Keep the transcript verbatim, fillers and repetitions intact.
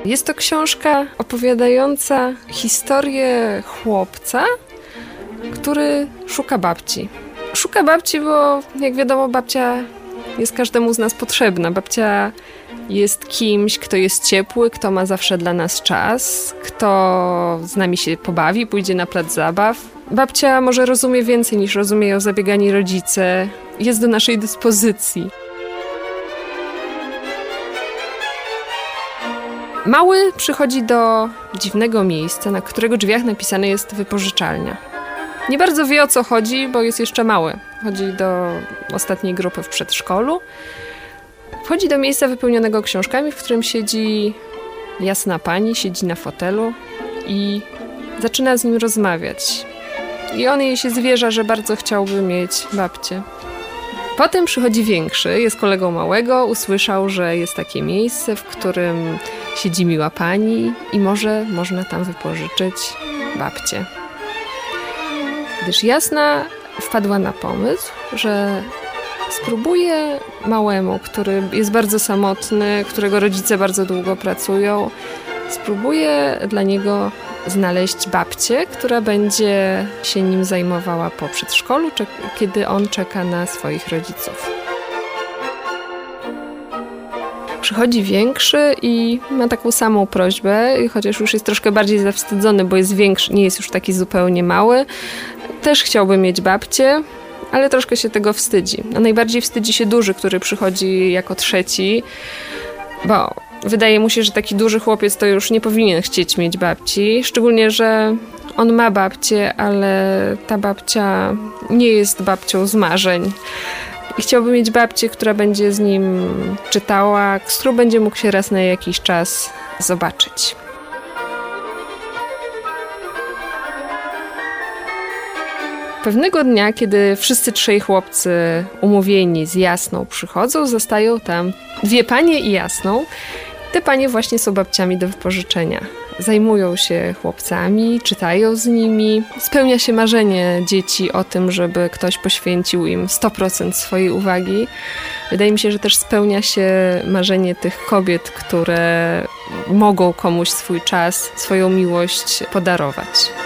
Jest to książka opowiadająca historię chłopca, który szuka babci. Szuka babci, bo jak wiadomo, babcia jest każdemu z nas potrzebna. Babcia jest kimś, kto jest ciepły, kto ma zawsze dla nas czas, kto z nami się pobawi, pójdzie na plac zabaw. Babcia może rozumie więcej niż rozumieją zabiegani rodzice. Jest do naszej dyspozycji. Mały przychodzi do dziwnego miejsca, na którego drzwiach napisane jest wypożyczalnia. Nie bardzo wie, o co chodzi, bo jest jeszcze mały. Chodzi do ostatniej grupy w przedszkolu. Wchodzi do miejsca wypełnionego książkami, w którym siedzi jasna pani, siedzi na fotelu i zaczyna z nim rozmawiać. I on jej się zwierza, że bardzo chciałby mieć babcię. Potem przychodzi większy, jest kolegą małego, usłyszał, że jest takie miejsce, w którym siedzi miła pani i może można tam wypożyczyć babcię. Gdyż jasna wpadła na pomysł, że spróbuje małemu, który jest bardzo samotny, którego rodzice bardzo długo pracują, spróbuje dla niego znaleźć babcię, która będzie się nim zajmowała po przedszkolu, kiedy on czeka na swoich rodziców. Przychodzi większy i ma taką samą prośbę, chociaż już jest troszkę bardziej zawstydzony, bo jest większy, nie jest już taki zupełnie mały. Też chciałby mieć babcię, ale troszkę się tego wstydzi. A najbardziej wstydzi się duży, który przychodzi jako trzeci, bo wydaje mu się, że taki duży chłopiec to już nie powinien chcieć mieć babci, szczególnie, że on ma babcię, ale ta babcia nie jest babcią z marzeń. I chciałby mieć babcię, która będzie z nim czytała, z którą będzie mógł się raz na jakiś czas zobaczyć. Pewnego dnia, kiedy wszyscy trzej chłopcy umówieni z Jasną przychodzą, zostają tam dwie panie i Jasną. Te panie właśnie są babciami do wypożyczenia. Zajmują się chłopcami, czytają z nimi. Spełnia się marzenie dzieci o tym, żeby ktoś poświęcił im sto procent swojej uwagi. Wydaje mi się, że też spełnia się marzenie tych kobiet, które mogą komuś swój czas, swoją miłość podarować.